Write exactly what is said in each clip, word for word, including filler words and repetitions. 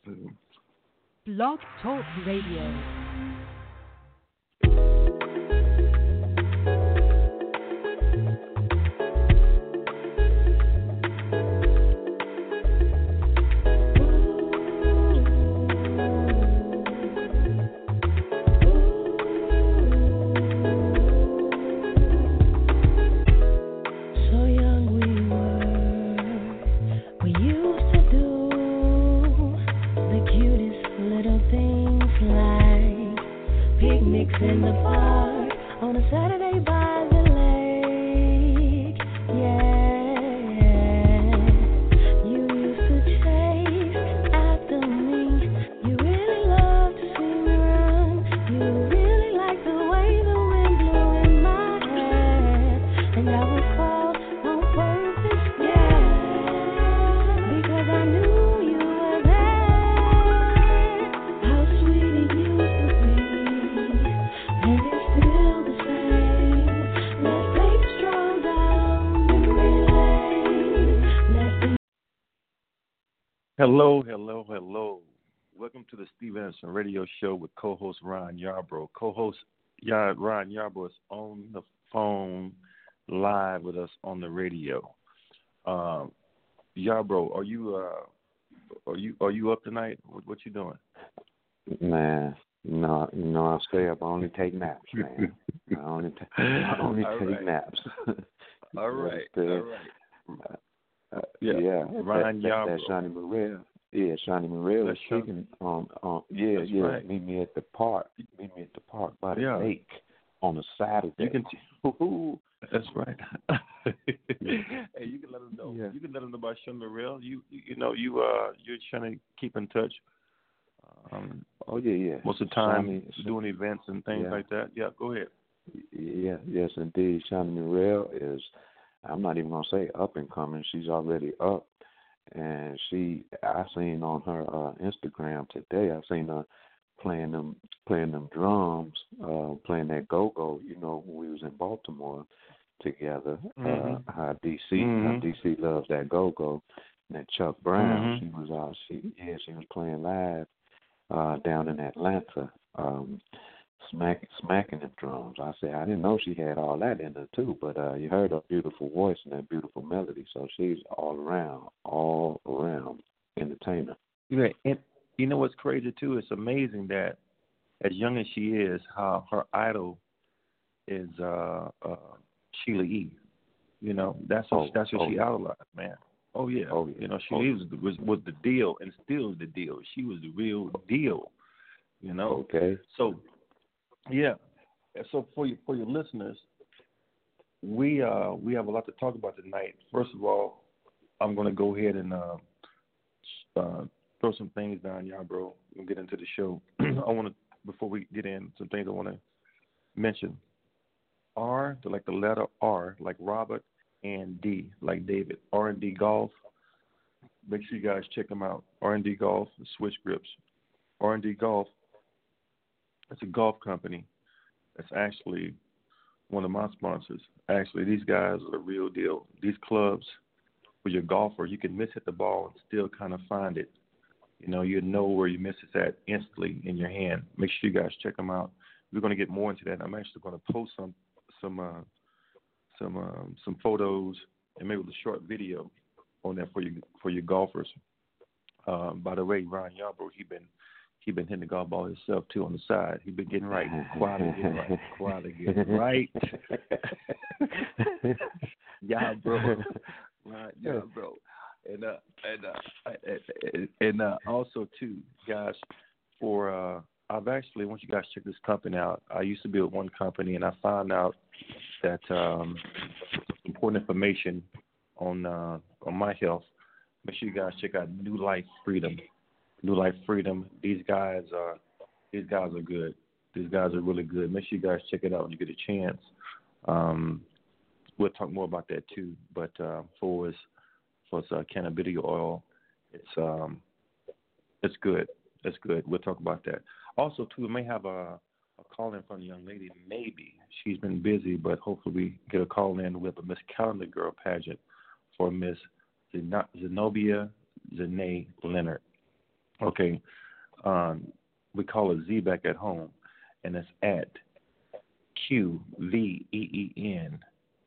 Blog Talk Radio. In the park on a Saturday by the lake, yeah. You used to chase after me. You really loved to see me run. You really liked the way the wind blew in my hair, and I would call on purpose, yeah, because I knew you were there. How sweet it used to be. And it's still the same. Let's take a stroll down memory lane. Let's be. Hello, hello, hello. Welcome to the Steve Anderson Radio Show with co-host Ron Yarbrough. Co-host Yar- Ron Yarbrough is on the phone live with us on the radio. Um, Yarbrough, are you uh, are you are you up tonight? What, what you doing? Man, no, you know I stay up. I only take naps, man. I only, ta- I only All take right. naps. All right, But, uh, all right. Uh, Yeah, yeah, Ryan that, that, that Yarbrough. Shawnee Morrell. Yeah, Shawnee Morrell is That's Shawnee- speaking. Um, um, yeah, That's yeah. right. Meet me at the park. Meet me at the park by the Yeah. lake on a Saturday. You can. Woo-hoo. That's right. Hey, you can let them know. Yeah. You can let them know about Shawnee Morrell. You, you you know you uh you're trying to keep in touch. Um, Oh yeah, yeah. most of the time Shawnee- doing events and things Yeah. like that. Yeah, go ahead. Yeah, yes, indeed. Shawnee Morrell is, I'm not even going to say up and coming. She's already up. And she, I seen on her uh, Instagram today, I seen her playing them playing them drums, uh, playing that go-go, you know, when we was in Baltimore together. Mhm. Uh, how D C, Mhm. how D C loves that go-go. And that Chuck Brown, Mhm. she was out, she, yeah, she was playing live uh, down in Atlanta. Um, Smack, smacking the drums. I said I didn't know she had all that in her too, but uh, you heard her beautiful voice and that beautiful melody. So she's all around, all around entertainer. Yeah, and you know what's crazy too? It's amazing that as young as she is, how her idol is uh, uh, Sheila E. You know, that's what Oh, that's what oh, she yeah. idolized, man. Oh yeah. Oh, yeah. You know, Oh, Sheila E was, was was the deal and still is the deal. She was the real deal. You know. Okay. So, yeah. So for your for your listeners, we uh we have a lot to talk about tonight. First of all, I'm going to go ahead and uh, uh, throw some things down, y'all, bro. We'll get into the show. I want to before we get in some things I want to mention. R, like the letter R, like Robert, and D, like David. R and D Golf. Make sure you guys check them out. R and D Golf, Switch Grips. R and D Golf. It's a golf company. It's actually one of my sponsors. Actually, these guys are the real deal. These clubs, for your golfer, you can miss hit the ball and still kind of find it. You know, you know where you miss it at instantly in your hand. Make sure you guys check them out. We're going to get more into that. I'm actually going to post some some uh, some um, some photos and maybe a short video on that for you for your golfers. Um, by the way, Ron Yarbrough, he been he been hitting the golf ball himself too on the side. He been getting right, quietly getting right, quietly getting right. Yarbrough, Ron Yarbrough, and uh, and uh, and, and uh, also too, guys, for uh, I've actually I want you guys to check this company out. I used to be with one company, and I found out that um, important information on uh, on my health. Make sure you guys check out New Life Freedom. New Life Freedom. These guys are these guys are good. These guys are really good. Make sure you guys check it out when you get a chance. Um, we'll talk more about that too. But uh, for us, for us, uh, cannabidiol oil, it's um, it's good. It's good. We'll talk about that. Also, too, we may have a, a call in from a young lady. Maybe she's been busy, but hopefully we get a call in with a Miss Calendar Girl pageant for Miss Zenobia Zene Leonard. Okay, um, we call it Z back at home, and it's at Q V E E N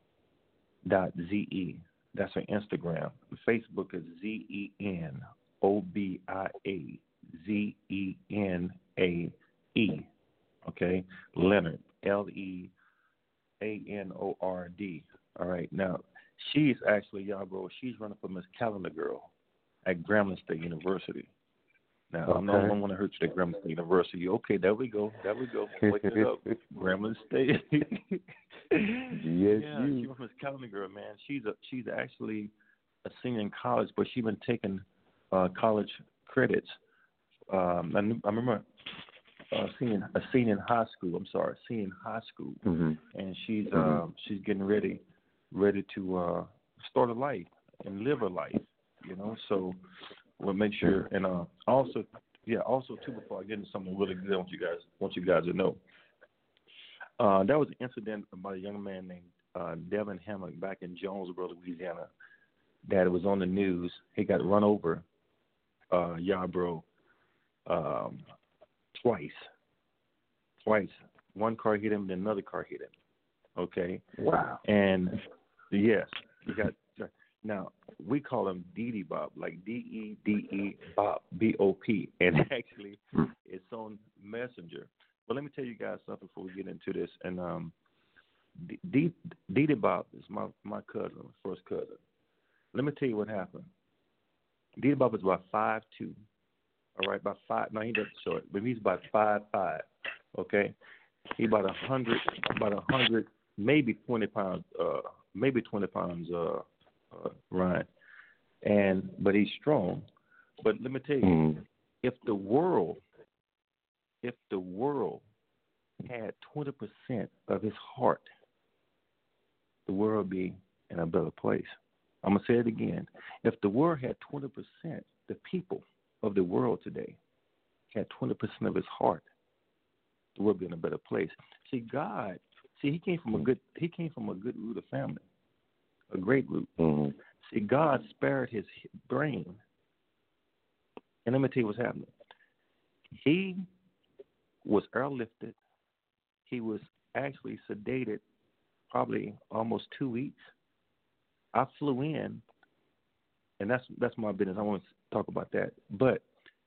dot Z E. That's her Instagram. Facebook is Z E N O B I A Z E N A E. Okay, Leonard, L E A N O R D. All right, now she's actually, y'all, bro, she's running for Miss Calendar Girl at Grambling State University. Now, okay. I'm not going to want to hurt you at Grambling State University. Okay, there we go. There we go. Wake it up. Grambling State. yes, yeah, you. she's Miss Calendar Girl, man. She's a, she's actually a senior in college, but she's been taking uh, college credits. Um, I, I remember uh, seeing a senior in high school. I'm sorry, senior in high school, mm-hmm. and she's mm-hmm. um, she's getting ready ready to uh, start a life and live a life. You know, so. We'll make sure, and uh, also, yeah, also too. Before I get into something really good, I want you guys, want you guys to know. Uh, that was an incident about a young man named uh, Devin Hammock back in Jonesboro, Louisiana. That was on the news. He got run over, uh, Yarborough, um, twice. Twice. One car hit him, then another car hit him. Okay. Wow. And yes, he got. Now, we call him Dee Bob, like D E D E Bob, B O P, and actually it's on Messenger. But let me tell you guys something before we get into this. And um, Dee Dee Bob is my, my cousin, first cousin. Let me tell you what happened. Dee Bob is about five two, all right, about five. No, he doesn't short, but he's about five five, okay? He about a hundred, about a hundred, maybe twenty pounds, uh, maybe twenty pounds, uh, Uh, Ryan, and but he's strong. But let me tell you, mm. if the world, if the world had twenty percent of his heart, the world would be in a better place. I'm gonna say it again. If the world had twenty percent, the people of the world today had twenty percent of his heart, the world would be in a better place. See, God, see, he came from a good, he came from a good root of family. A great root. Mm-hmm. See, God spared his brain. And let me tell you what's happening. He was airlifted. He was actually sedated probably almost two weeks. I flew in, and that's that's my business. I want to talk about that. But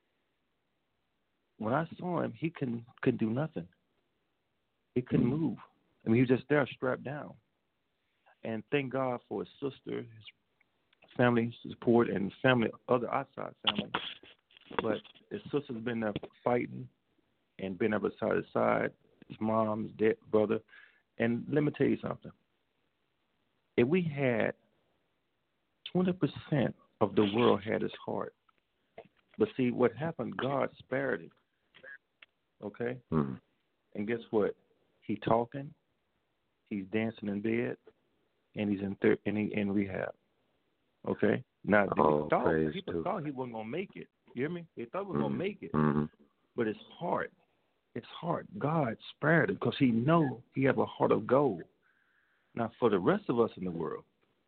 when I saw him, he couldn't, couldn't do nothing. He couldn't mm-hmm. move. I mean, he was just there strapped down. And thank God for his sister, his family support, and family, other outside family. But his sister's been there fighting and been there beside his side, his mom, his dad, brother. And let me tell you something. If we had twenty percent of the world had his heart, but see, what happened, God spared it. Okay? Mm. And guess what? He talking, he's dancing in bed, and he's in thir- and he in rehab. Okay? Now, oh, thought, people too. thought he wasn't going to make it. You hear me? They thought he was mm. going to make it. Mm-hmm. But it's hard. It's hard. God spared it because he know he have a heart of gold. Now, for the rest of us in the world,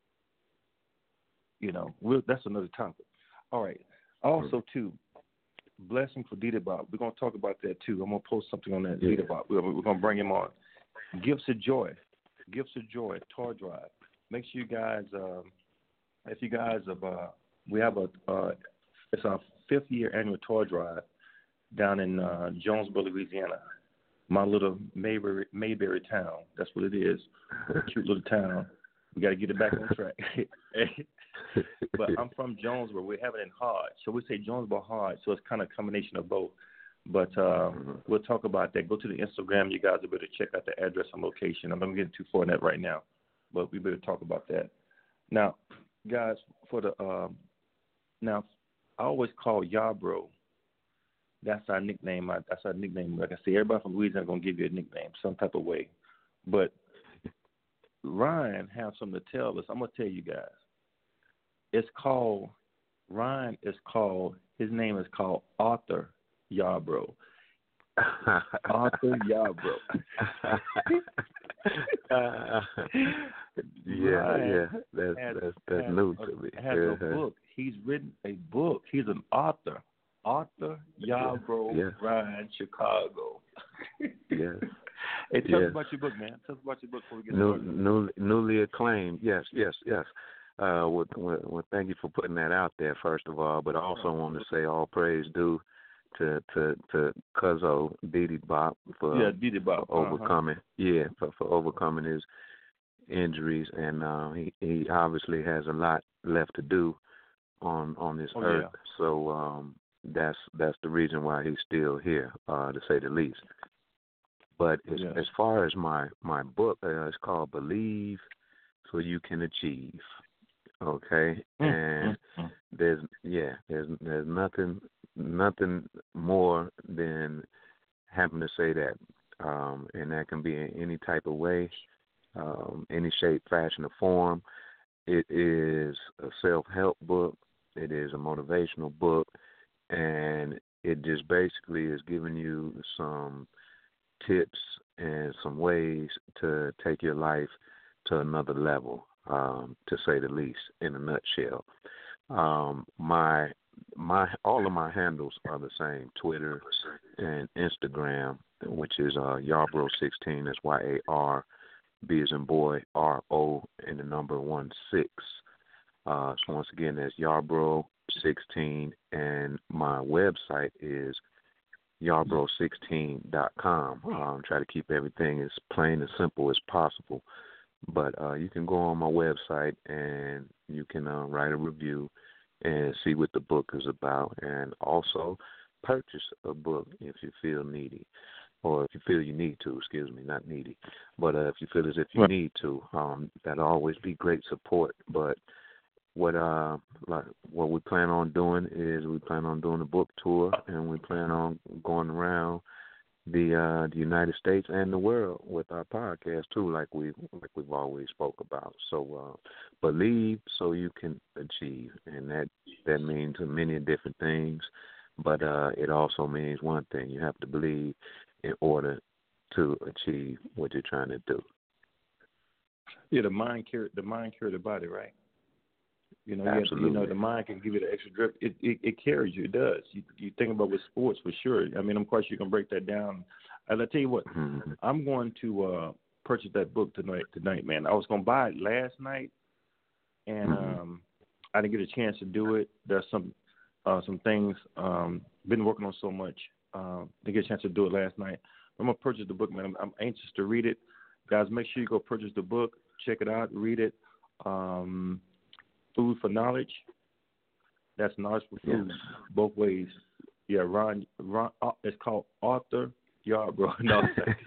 you know, we'll, that's another topic. All right. Also, too, blessing for Dita Bob. We're going to talk about that, too. I'm going to post something on that, yeah. Dita Bob. We're, we're going to bring him on. Gifts of Joy. Gifts of Joy, toy drive. Make sure you guys, um, if you guys have, uh, we have a, uh, it's our fifth year annual toy drive down in uh, Jonesboro, Louisiana. My little Mayberry, Mayberry town. That's what it is. A cute little town. We got to get it back on track. But I'm from Jonesboro. We have it in Hodge. So we say Jonesboro Hodge. So it's kind of a combination of both. But uh, mm-hmm. we'll talk about that. Go to the Instagram. You guys will be able to check out the address and location. I'm not getting too far in that right now. But we better talk about that. Now, guys, for the um, now, I always call Yarborough. That's our nickname. That's our nickname. Like I say, everybody from Louisiana is going to give you a nickname some type of way. But Ryan has something to tell us. I'm going to tell you guys. It's called, Ryan is called, his name is called Arthur Yarborough. Arthur Yarborough. uh, yeah, Ryan yeah. That's, has, that's, that's has new a, to me. has uh-huh. a book. He's written a book. He's an author. Arthur Yarbrough Yes. Ryan, Chicago. Yes. Hey, tell Yes. us about your book, man. Tell us about your book before we get New, started. new, newly acclaimed. Yes, yes, yes. Uh, well, well, well, thank you for putting that out there, first of all. But I also want to say all praise due to to to Cuzzo Didi Bop for, Yeah, Didi Bop. for overcoming. Uh-huh. Yeah, for, for overcoming his injuries, and uh, he he obviously has a lot left to do on on this oh, earth. Yeah. So um, that's that's the reason why he's still here, uh, to say the least. But as, yes. as far as my my book, uh, it's called Believe So You Can Achieve. Okay, Mm, and mm, mm. there's yeah, there's there's nothing nothing more than having to say that, um, and that can be in any type of way, um, any shape, fashion, or form. It is a self-help book. It is a motivational book, and it just basically is giving you some tips and some ways to take your life to another level, um, to say the least, in a nutshell. Um, my my all of my handles are the same: Twitter and Instagram, which is uh, Yarbrough sixteen. That's Y A R B as in boy, R O, and the number one six. Uh, so once again, that's Yarbrough sixteen, and my website is Yarbrough sixteen dot com. Um, try to keep everything as plain and simple as possible. But uh, you can go on my website and you can uh, write a review and see what the book is about, and also purchase a book if you feel needy, or if you feel you need to, excuse me, not needy. But uh, if you feel as if you Right. need to, um, that'll always be great support. But what uh like what we plan on doing is we plan on doing a book tour, and we plan on going around the uh the United States and the world with our podcast too, like we like we've always spoke about. So uh believe so you can achieve, and that that means many different things, but uh it also means one thing: you have to believe in order to achieve what you're trying to do. Yeah, the mind carry the mind carry the body, right? You know, Absolutely. you, you know, the mind can give you the extra drip. It, it it carries you. It does. You you think about with sports for sure. I mean, of course, you can break that down. And I tell you what, Mm-hmm. I'm going to uh, purchase that book tonight. Tonight, man. I was going to buy it last night, and Mm-hmm. um, I didn't get a chance to do it. There's some uh, some things um, been working on so much. Uh, didn't get a chance to do it last night. I'm gonna purchase the book, man. I'm, I'm anxious to read it. Guys, make sure you go purchase the book. Check it out. Read it. Um, Food for Knowledge. That's knowledge for food, Yes. both ways. Yeah, Ron. Ron. Uh, it's called Arthur Yarbrough. No.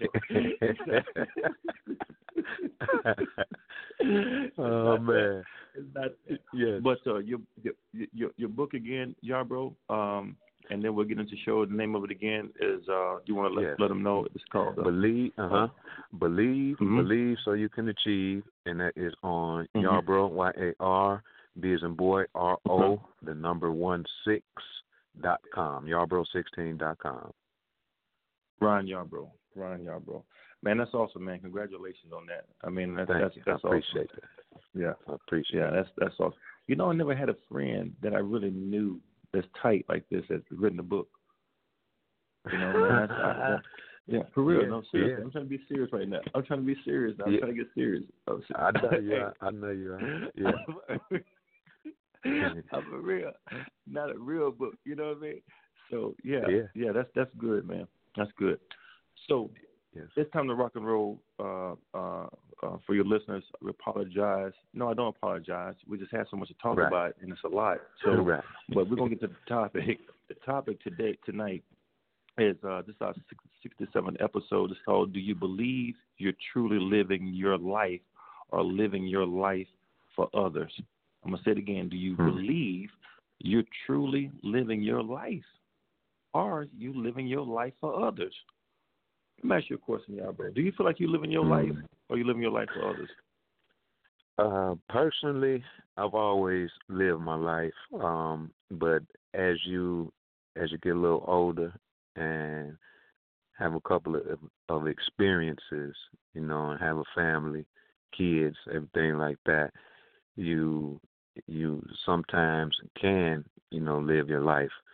Oh man. It's not. Yes. But uh, your, your your your book again, Yarbrough. Um, and then we'll get into the show. The name of it again is. Uh, you want to let Yes. let them know it's called. Uh, Believe, uh huh. Believe, Mhm. believe, so you can achieve, and that is on Mhm. Yarbrough, Y A R B as in boy, R O, the number one six dot com. Yarbrough sixteen dot com. Ron Yarbrough. Ron Yarbrough. Man, that's awesome, man. Congratulations on that. I mean, that's Thank that's you. that's I appreciate awesome. that. Yeah. I appreciate Yeah, it. that's that's awesome. You know, I never had a friend that I really knew that's tight like this that's written a book. You know, man, that's, I, that, yeah, for real. Yeah, no, seriously. yeah. I'm trying to be serious right now. I'm trying to be serious now. I'm Yeah. trying to get serious. I'm ser- I know you are. I know you are. Yeah. I'm a real, not a real book. You know what I mean? So yeah, Yeah. yeah, that's that's good, man. That's good. So Yes. it's time to rock and roll. Uh, uh, uh, for your listeners, we apologize. No, I don't apologize. We just had so much to talk Right. about, and it's a lot. So, Right. but we're gonna get to the topic. The topic today, tonight, is uh, this is our sixty-seventh episode. It's called "Do You Believe You're Truly Living Your Life, or Living Your Life for Others?" I'm gonna say it again. Do you Hmm. believe you're truly living your life, or are you living your life for others? Let me ask you a question, y'all, bro. Do you feel like you're living your Hmm. life, or you living your life for others? Uh, personally, I've always lived my life, um, but as you as you get a little older and have a couple of of experiences, you know, and have a family, kids, everything like that, you you sometimes can, you know, live your life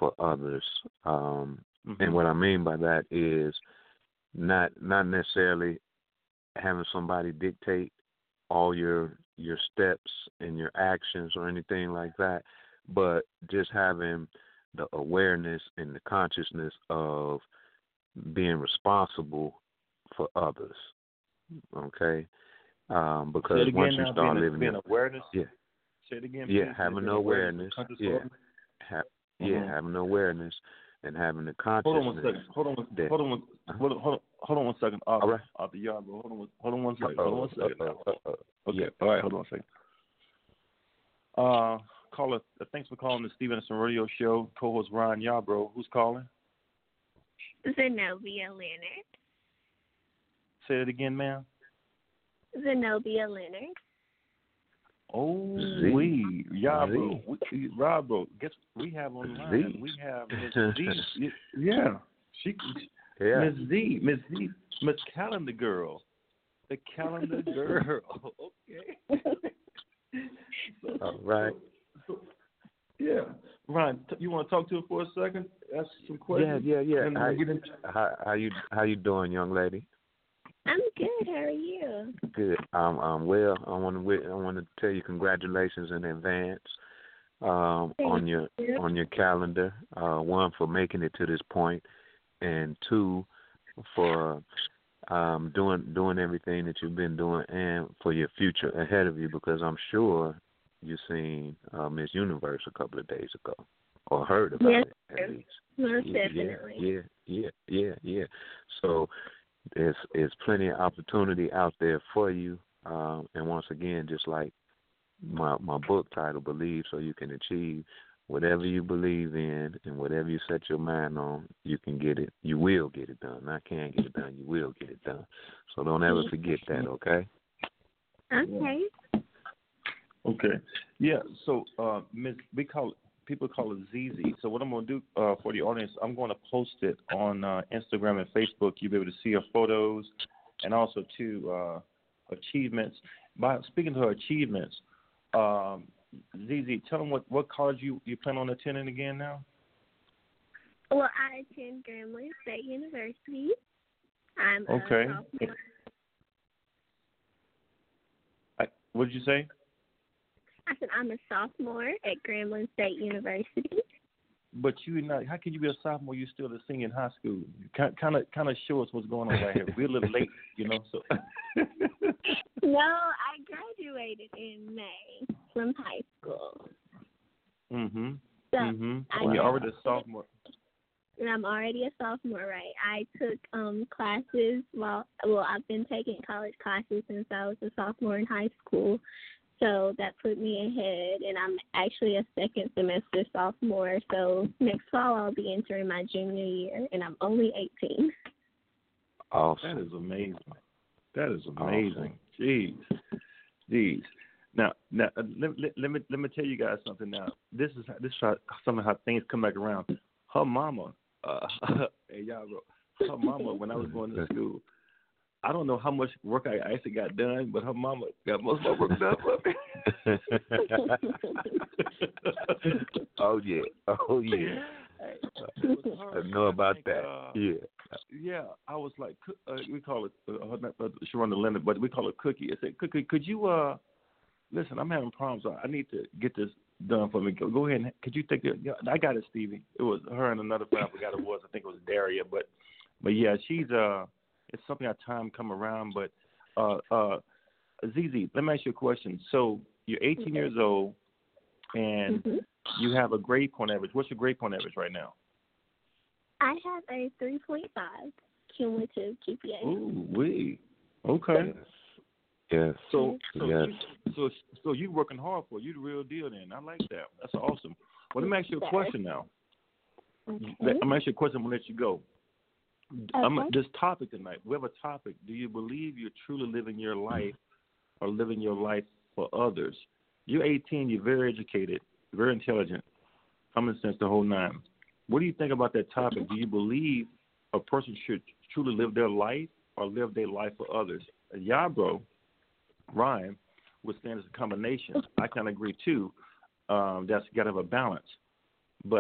for others. Um, Mm-hmm. and what I mean by that is not not necessarily having somebody dictate all your your steps and your actions or anything like that, but just having the awareness and the consciousness of being responsible for others. Okay, um, because once you now, start being, living being in awareness. yeah, Say it again. yeah, please. having the awareness. awareness, yeah, ha- yeah, Mm-hmm. having the awareness and having the Hold consciousness. on one second. Hold on. One, that, hold on. One, hold on. Hold on. Hold on one second. Off, all right. off the yard, bro. Hold on. One, hold on one second. Uh-oh, Hold on one second. uh-oh, now. uh-oh. Okay. Yeah. All right. Hold on one second. Uh, caller. Uh, thanks for calling the Stevenson Radio Show. Co-host Ryan Yarbrough. Who's calling? Zenobia Leonard. Say it again, ma'am. Zenobia Leonard. Oh, Z. we Yarbrough. Z. We, Yarbrough. Guess we have on the line. Z. We have Miss Z. Yeah. She. Yeah. Miss Z. Miss Z. Miss Calendar Girl. The Calendar Girl. Okay. So, All right. So, so, yeah. Ryan, t- you want to talk to her for a second? Ask some questions. Yeah, yeah, yeah. And then How, we'll get into- how, how you how you doing, young lady? I'm good. How are you? Good. Um, um, well, I want to I want to tell you congratulations in advance um, Thank on your you. on your calendar. Uh, one, for making it to this point, and two, for um, doing doing everything that you've been doing, and for your future ahead of you. Because I'm sure you seen uh, Miss Universe a couple of days ago, or heard about Yes, it at least. Most Yeah, definitely. Yeah, yeah, yeah, yeah. So there's there's plenty of opportunity out there for you. Um, and once again, just like my my book title, Believe So You Can Achieve, whatever you believe in and whatever you set your mind on, you can get it. You will get it done. Not can get it done. You will get it done. So don't ever forget that, okay? Okay. Okay. Yeah. So, uh, Miss, we call it, people call it Z Z. So what I'm going to do uh, for the audience, I'm going to post it on uh, Instagram and Facebook. You'll be able to see her photos and also to uh, achievements. By speaking to her achievements, um, Z Z, tell them what, what college you, you plan on attending again now? Well, I attend Grambling State University. I'm a Okay. sophomore. I, what did you say? I said I'm a sophomore at Grambling State University. But you not. How can you be a sophomore? You still a senior in high school. Kind of, kind of show us what's going on right here. We're a little late, you know. So. No, I graduated in May from high school. Mhm. So Mhm. I And you're know. already a sophomore. And I'm already a sophomore, right? I took um classes while well, I've been taking college classes since I was a sophomore in high school. So that put me ahead, and I'm actually a second semester sophomore. So next fall I'll be entering my junior year, and I'm only eighteen. Awesome. That is amazing. That is amazing. Awesome. Jeez, jeez. Now, now uh, let, let, let me let me tell you guys something. Now, this is this is how, some of how things come back around. Her mama, uh, hey y'all, bro, her mama when I was going to school. I don't know how much work I actually got done, but her mama got most of my work done for me. Oh yeah, oh yeah. I know about like, that. Uh, yeah. Yeah, I was like, uh, we call it, uh, not uh, Sharonda Leonard, but we call it Cookie. I said, Cookie, could you, uh, listen, I'm having problems. I need to get this done for me. Go, go ahead and, could you take it? Yeah, I got it, Stevie. It was her and another friend. I forgot who it was. I think it was Daria. But, but yeah, she's, uh, it's something our time come around. But, uh, uh, Z Z, let me ask you a question. So you're eighteen years old, and Mm-hmm. you have a grade point average. What's your grade point average right now? I have a three point five cumulative G P A. Ooh, wee. Okay. Yes. So, so, yes. you, so, so you working hard for it. You the real deal. Then I like that. That's awesome. Well, let me ask you a question now. Okay. Let, I'm gonna ask you a question. I'm gonna let you go. I'm, Okay. this topic tonight. We have a topic. Do you believe you're truly living your life, or living your life for others? You're eighteen. You're very educated, very intelligent, common sense, the whole nine. What do you think about that topic? Do you believe a person should truly live their life or live their life for others? Yarbrough, Ryan, would stand as a combination. I kind of agree too. Um, that's got to have a balance. But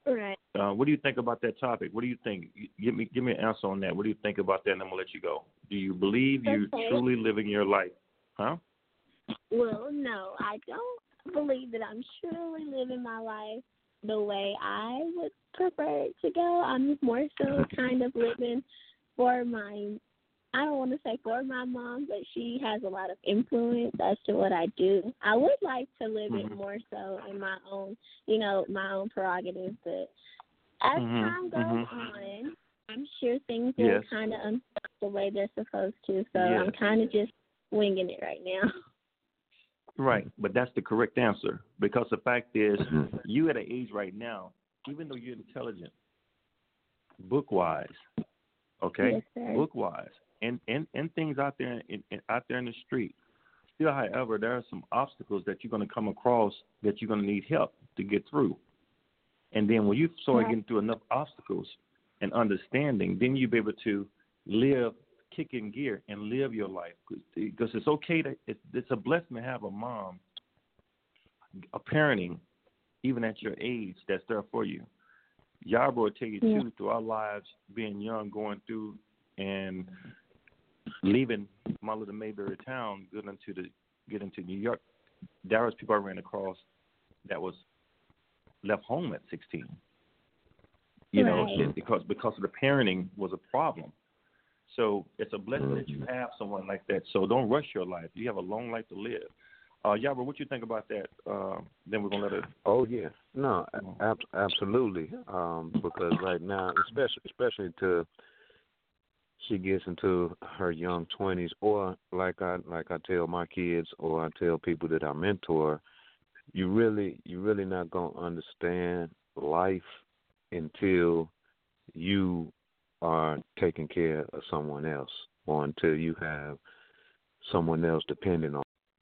Right. Uh, what do you think about that topic? What do you think? Give me give me an answer on that. What do you think about that? And I'm gonna let you go. Do you believe you Okay. truly living your life? Huh? Well, no, I don't believe that I'm truly living my life the way I would prefer it to go. I'm more so kind of living for my, I don't want to say for my mom, but she has a lot of influence as to what I do. I would like to live Mm-hmm. it more so in my own, you know, my own prerogative, but as Mm-hmm. time goes Mm-hmm. on, I'm sure things will Yes. kind of unfold the way they're supposed to, so Yes. I'm kind of just winging it right now. Right, but that's the correct answer because the fact is, you at an age right now, even though you're intelligent, book wise, okay, Yes, sir. book wise, and, and and things out there in, in out there in the street. Still, however, there are some obstacles that you're going to come across that you're going to need help to get through. And then when you start Right. getting through enough obstacles and understanding, then you'll be able to live, kick in gear, and live your life. Because it's okay to, it's, it's a blessing to have a mom, a parenting, even at your age, that's there for you. Yarborough will tell you, Yeah. too, through our lives, being young, going through and leaving my little Mayberry town, getting into, the, get into New York, there was people I ran across that was left home at sixteen. You know, Right. it, because because of the parenting was a problem. So it's a blessing that you have someone like that. So don't rush your life. You have a long life to live. Uh, Yarborough, what you think about that? Uh, then we're gonna let it. Oh yeah, no, ab- absolutely. Um, because right now, especially especially to she gets into her young twenties, or like I like I tell my kids, or I tell people that I mentor, you really you really not gonna understand life until you are taking care of someone else, or until you have someone else depending on.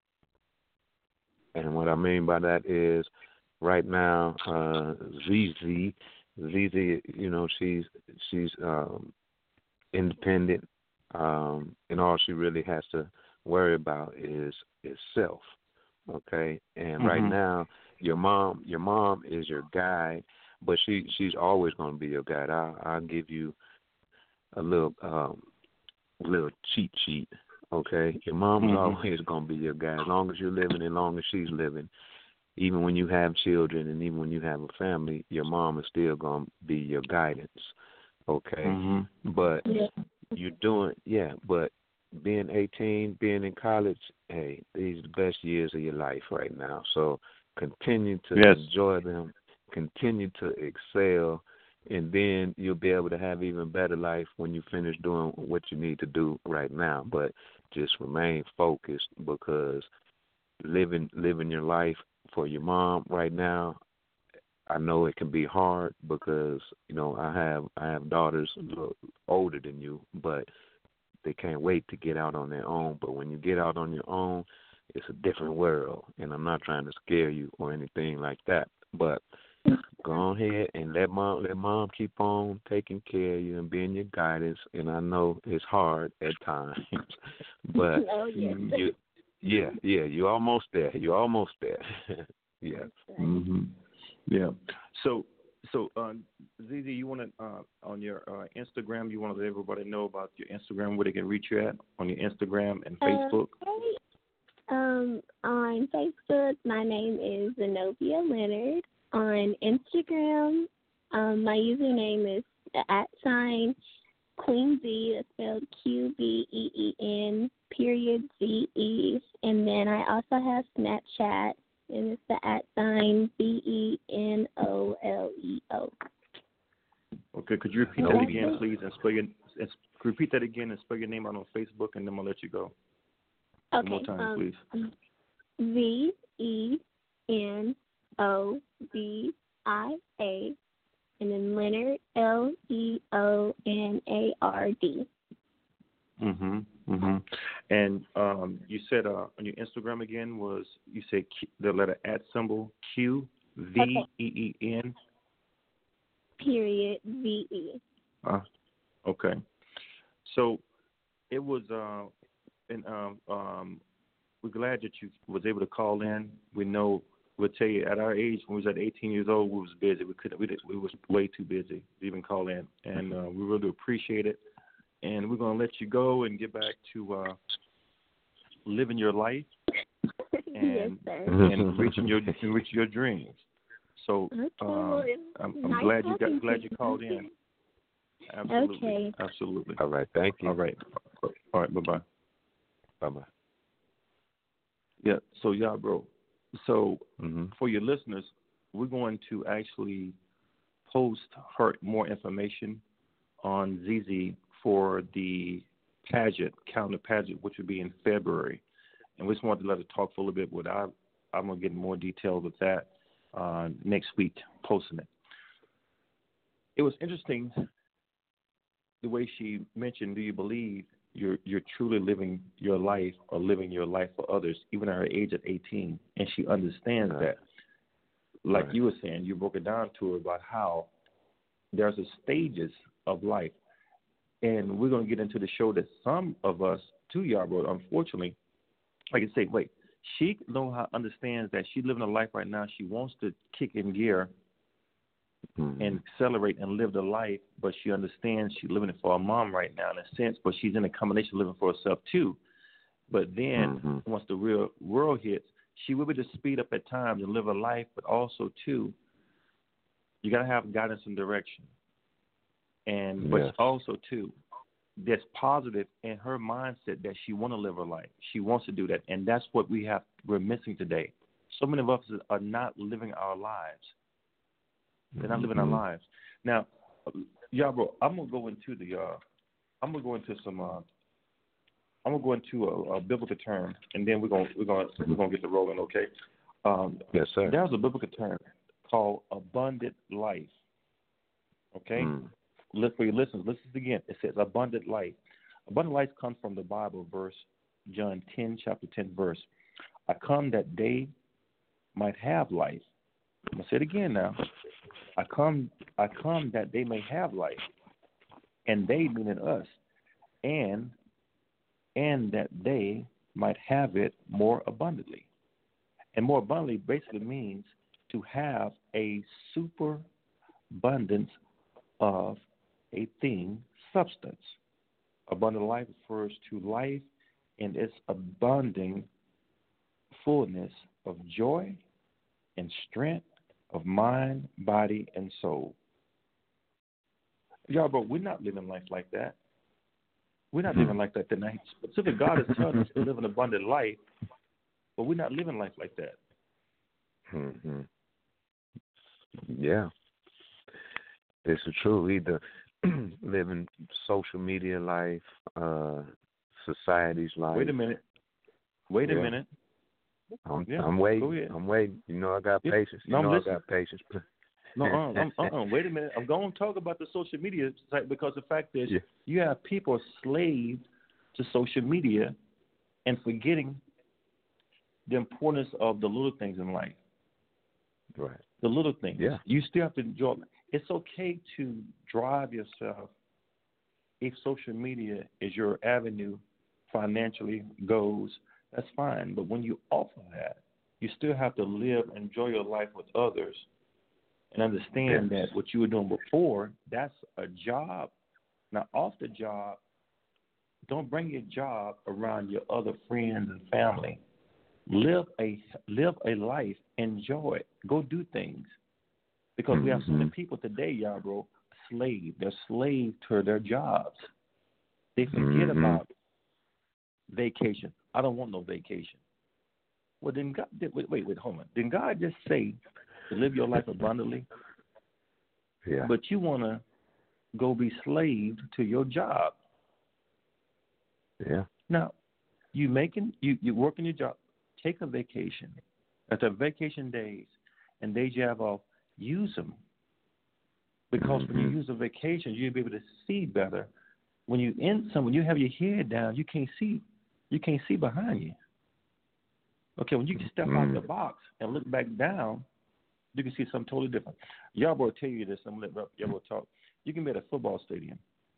And what I mean by that is, right now, uh, Z Z, Z Z, you know, she's she's um, independent, um, and all she really has to worry about is is self. Okay, and Mm-hmm. right now, your mom, your mom is your guide, but she she's always going to be your guide. I I'll give you a little um, little cheat sheet. Okay, your mom's Mm-hmm. always going to be your guide as long as you're living, as long as she's living. Even when you have children and even when you have a family, your mom is still going to be your guidance. Okay, Mm-hmm. but Yeah. you're doing yeah, but being eighteen, being in college, hey, these are the best years of your life right now. So continue to Yes. enjoy them, continue to excel, and then you'll be able to have even better life when you finish doing what you need to do right now. But just remain focused, because living living your life for your mom right now, I know it can be hard because, you know, I have I have daughters a little older than you, but they can't wait to get out on their own. But when you get out on your own, it's a different world. And I'm not trying to scare you or anything like that. But go ahead and let mom let mom keep on taking care of you and being your guidance. And I know it's hard at times, but Oh, yes. you, yeah, yeah, you're almost there. You're almost there. Yeah. Mm-hmm. Yeah. So, so uh, Z Z, you want to uh, on your uh, Instagram, you want to let everybody know about your Instagram, where they can reach you at on your Instagram and Facebook. Okay. Um, on Facebook, my name is Zenobia Leonard. On Instagram, um, my username is the at sign Queen Z, that's spelled Q B E E N period Z E. And then I also have Snapchat, and it's the at sign B E N O L E O. Okay. Could you repeat Okay. that again, please, and spell your and repeat that again and spell your name out on Facebook, and then I'll let you go. One more Okay. time, um, please. V E N O B I A, and then Leonard, L E O N A R D. Mm-hmm. Mm-hmm. And um, you said uh, on your Instagram again was, you said Q, the letter at symbol Q V E E N. Period V E. Uh, okay. So it was, uh, and um, um, we're glad that you was able to call in. We know would tell you at our age, when we was at eighteen years old, we was busy. We couldn't. We did, we was way too busy to even call in, and uh, we really appreciate it. And we're gonna let you go and get back to uh, living your life and yes, and reaching your and reaching your dreams. So okay, um, well, I'm, I'm nice glad you talking got glad to you called in. Absolutely, Okay. absolutely. All right, thank you. All right, all right. Bye bye. Bye bye. Yeah. So yeah, bro. So Mm-hmm. for your listeners, we're going to actually post her more information on Z Z for the pageant, calendar pageant, which will be in February. And we just wanted to let her talk for a little bit. But I, I'm going to get more details with that uh, next week, posting it. It was interesting the way she mentioned, do you believe you're you're truly living your life or living your life for others, even at her age of eighteen? And she understands Right. that. Like Right. you were saying, you broke it down to her about how there's a stages of life. And we're going to get into the show that some of us, too, Yarbrough, unfortunately, like I say, wait, she know how understands that she's living a life right now. She wants to kick in gear Mm-hmm. and accelerate and live the life, but she understands she's living it for her mom right now in a sense, but she's in a combination living for herself too. But then Mm-hmm. once the real world hits, she will be able to speed up at times and live a life, but also too, you got to have guidance and direction. And but Yes. also too, that's positive in her mindset that she want to live her life. She wants to do that, and that's what we have. We're missing today. So many of us are not living our lives. They're not living Mhm. our lives. Now, y'all, bro, I'm gonna go into the. Uh, I'm gonna go into some. Uh, I'm gonna go into a, a biblical term, and then we're gonna we're gonna we're gonna get the rolling. Okay. Um, Yes, sir. there's a biblical term called abundant life. Okay. Mm. Look for your listeners. Listen again. It says abundant life. Abundant life comes from the Bible verse, John ten, chapter ten, verse. I come that they might have life. I'm gonna say it again now. I come, I come that they may have life, and they meaning us, and and that they might have it more abundantly. And more abundantly basically means to have a super abundance of a thing, substance. Abundant life refers to life in its abounding fullness of joy and strength of mind, body, and soul. Y'all, but we're not living life like that. We're not living like that tonight. Specifically, God is telling us to live an abundant life, but we're not living life like that. Mm-hmm. Yeah. This is true. Either living social media life, uh, society's life. Wait a minute. Wait Yeah. a minute. I'm, Yeah, I'm go waiting. ahead. I'm waiting. You know I got Yeah. patience. You No, I'm know I listening. got patience. No, uh, I'm, uh, uh, wait a minute. I'm going to talk about the social media site because the fact is, Yeah. you have people slaved to social media and forgetting the importance of the little things in life. Right. The little things. Yeah. You still have to enjoy. It's okay to drive yourself if social media is your avenue financially goes. That's fine. But when you offer that, you still have to live, enjoy your life with others, and understand Yes. that what you were doing before, that's a job. Now, off the job, don't bring your job around your other friends and family. Live a live a life. Enjoy it. Go do things. Because we have so many Mhm. people today, y'all, bro, slave. They're slave to their jobs. They forget Mhm. about vacation. I don't want no vacation. Well, then God, wait, wait, wait, hold on. Didn't God just say to live your life abundantly? Yeah. But you want to go be slave to your job. Yeah. Now, you making you you working your job. Take a vacation. At the vacation days and days you have off, use them. Because when you Mhm. use a vacation, you'll be able to see better. When you in some, when you have your head down, you can't see. You can't see behind you. Okay, when you can step out Mm. the box and look back down, you can see something totally different. Y'all will tell you this. I'm gonna let y'all talk. You can be at a football stadium,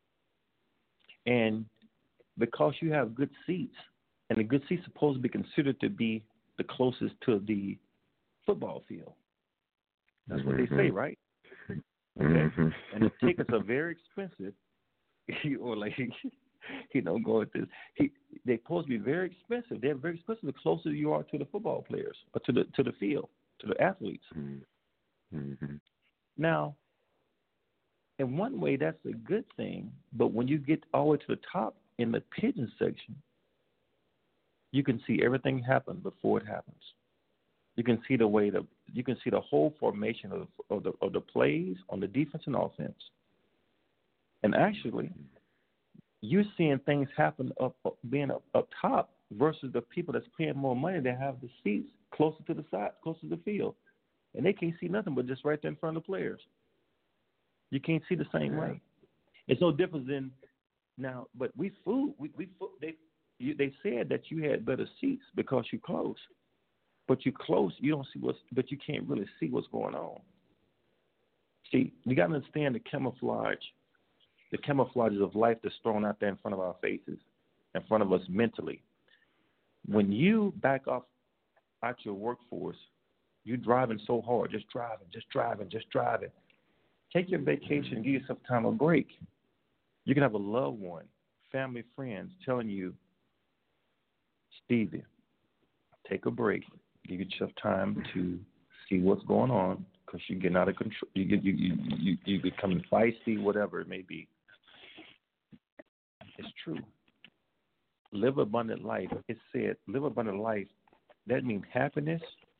and because you have good seats, and the good seats supposed to be considered to be the closest to the football field. That's what mm-hmm. they say, right? Okay. Mm-hmm. And the tickets are very expensive. Or like, you know, go with this. He, they're supposed to be very expensive. They're very expensive the closer you are to the football players or to the to the field, to the athletes. Mm-hmm. Now, in one way, that's a good thing. But when you get all the way to the top in the pigeon section, you can see everything happen before it happens. You can see the way the you can see the whole formation of of the of the plays on the defense and offense. And actually, you're seeing things happen up, up being up, up top versus the people that's paying more money that have the seats closer to the side, closer to the field, and they can't see nothing but just right there in front of the players. You can't see the same way. It's no different than now. But we food we we they you, they said that you had better seats because you're close, but you're close. You don't see what's, but you can't really see what's going on. See, you got to understand the camouflage. The camouflages of life that's thrown out there in front of our faces, in front of us mentally. When you back off out your workforce, you're driving so hard, just driving, just driving, just driving. Take your vacation and give yourself time a break. You can have a loved one, family, friends telling you, Stevie, take a break. Give yourself time to see what's going on because you're getting out of control. You get you you you you becoming feisty, whatever it may be. It's true. Live abundant life. It said, live abundant life. That means happiness,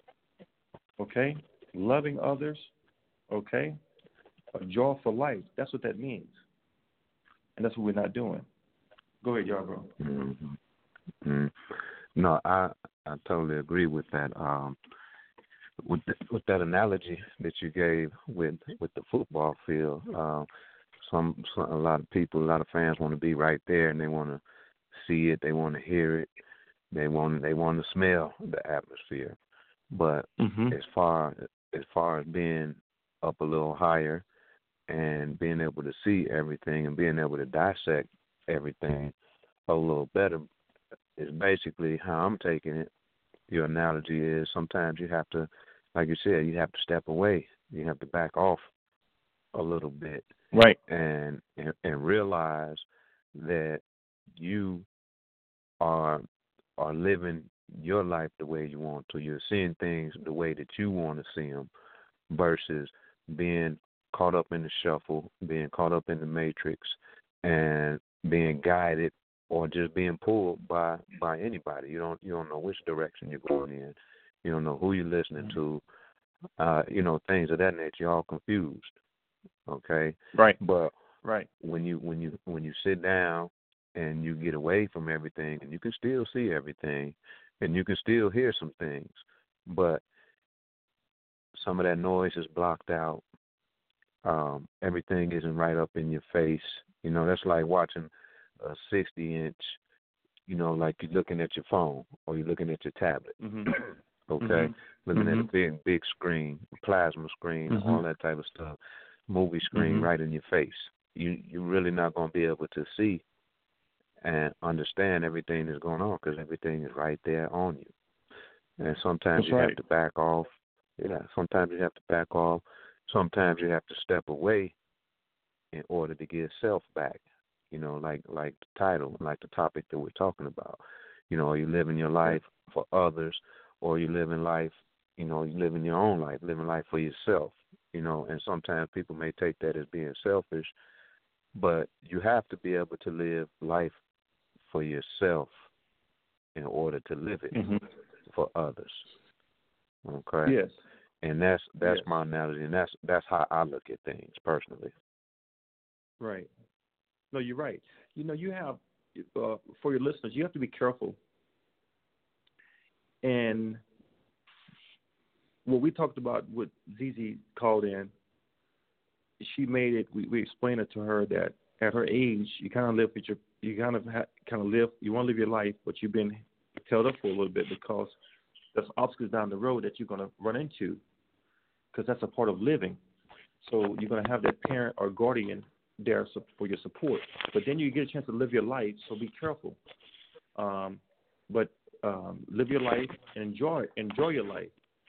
okay? Loving others, okay? A joyful life. That's what that means. And that's what we're not doing. Go ahead, y'all, bro. Mm-hmm. Mm-hmm. No, I I totally agree with that. Um, with the, with that analogy that you gave with with the football field. Um, Some, some, a lot of people, a lot of fans want to be right there, and they want to see it, they want to hear it, they want, they want to smell the atmosphere. But mm-hmm. as far as far as being up a little higher and being able to see everything and being able to dissect everything a little better, is basically how I'm taking it. Your analogy is sometimes you have to, like you said, you have to step away, you have to back off a little bit. Right. And, and and realize that you are are living your life the way you want to. You're seeing things the way that you want to see them versus being caught up in the shuffle, being caught up in the matrix, and being guided or just being pulled by, by anybody. You don't you don't know which direction you're going in. You don't know who you're listening to. Uh, you know, things of that nature. You're all confused. Okay. Right. But right. when you when you when you sit down and you get away from everything, and you can still see everything, and you can still hear some things, but some of that noise is blocked out. Um, everything isn't right up in your face. You know, that's like watching a sixty inch. You know, like you're looking at your phone or you're looking at your tablet. Mm-hmm. Okay, mm-hmm. looking mm-hmm. at a big big screen, plasma screen, mm-hmm. all that type of stuff. Movie screen mm-hmm. right in your face. You you're really not going to be able to see and understand everything that's going on because everything is right there on you. And sometimes that's you right. have to back off. Yeah, sometimes you have to back off. Sometimes you have to step away in order to get self back. You know, like like the title, like the topic that we're talking about. You know, are you living your life for others, or are you living life? You know, you living your own life, living life for yourself. You know, and sometimes people may take that as being selfish, but you have to be able to live life for yourself in order to live it mm-hmm. for others. Okay. Yes. And that's that's yes. my analogy, and that's that's how I look at things personally. Right. No, you're right. You know, you have uh, for your listeners, you have to be careful. And what we talked about, what Zizi called in, she made it. We, we explained it to her that at her age, you kind of live with your, you kind of ha, kind of live. You want to live your life, but you've been held up for a little bit because there's obstacles down the road that you're going to run into, because that's a part of living. So you're going to have that parent or guardian there for your support. But then you get a chance to live your life, so be careful. Um, but um, live your life and enjoy enjoy your life.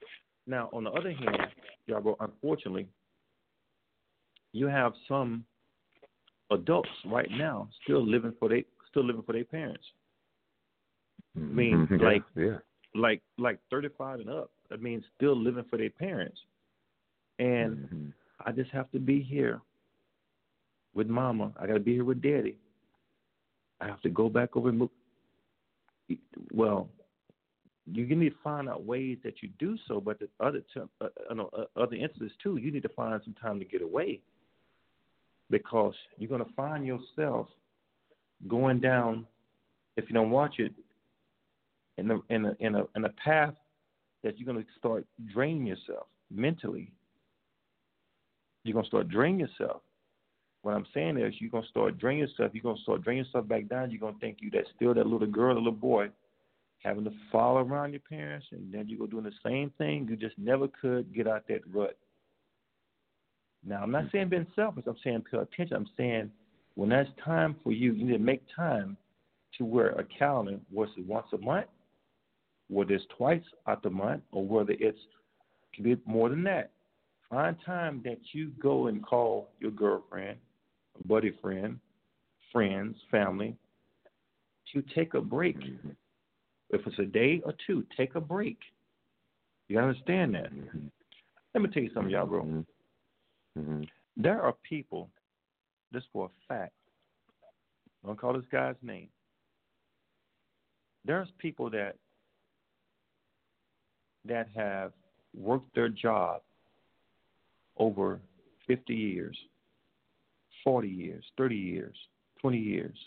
Now, on the other hand, y'all, bro, unfortunately, you have some adults right now still living for they still living for their parents. I mean, Mhm. like yeah, like like thirty-five and up. I mean, still living for their parents. And Mhm. I just have to be here with mama. I got to be here with daddy. I have to go back over and look. Well, you need to find out ways that you do so, but the other t- uh, uh, no, uh, other instances too, you need to find some time to get away, because you're going to find yourself going down, if you don't watch it, in a in a in a in a path that you're going to start draining yourself mentally. You're going to start draining yourself. What I'm saying is, you're going to start draining yourself. You're going to start draining yourself back down. You're going to think you that still that little girl, that little boy, having to follow around your parents, and then you go doing the same thing. You just never could get out that rut. Now, I'm not saying being selfish. I'm saying pay attention. I'm saying when that's time for you, you need to make time to wear a calendar, whether it's once a month, whether it's twice out the month, or whether it's can be more than that. Find time that you go and call your girlfriend, buddy friend, friends, family, to take a break. Mm-hmm. If it's a day or two, take a break. You understand that? Mm-hmm. Let me tell you something, y'all, bro. Mm-hmm. Mm-hmm. There are people, this for a fact, don't call this guy's name. There's people that that have worked their job over fifty years, forty years, thirty years, twenty years.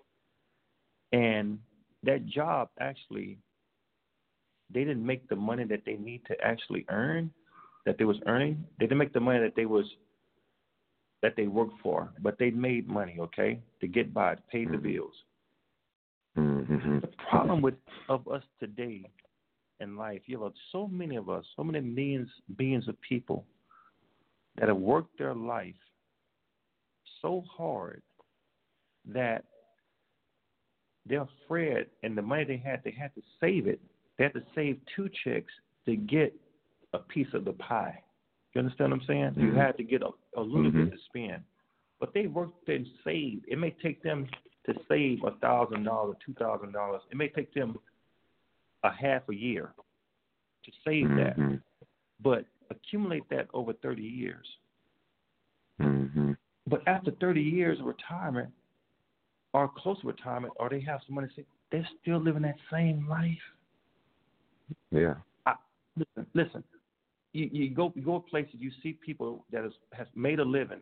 And that job actually, they didn't make the money that they need to actually earn, that they was earning. They didn't make the money that they was that they worked for, but they made money, okay, to get by, to pay the bills. Mm-hmm. The problem with of us today in life, you have so many of us, so many millions, billions of people that have worked their life so hard that they're afraid, and the money they had, they had to save it. They had to save two checks to get a piece of the pie. You understand what I'm saying? Mm-hmm. You had to get a, a little mm-hmm. bit to spend. But they worked and saved. It may take them to save one thousand dollars, two thousand dollars. It may take them a half a year to save mm-hmm. that. But accumulate that over thirty years. Mm-hmm. But after thirty years of retirement, or close to retirement, or they have some money, they're still living that same life. Yeah. I, listen, listen. You, you go you go places, you see people that has, has made a living,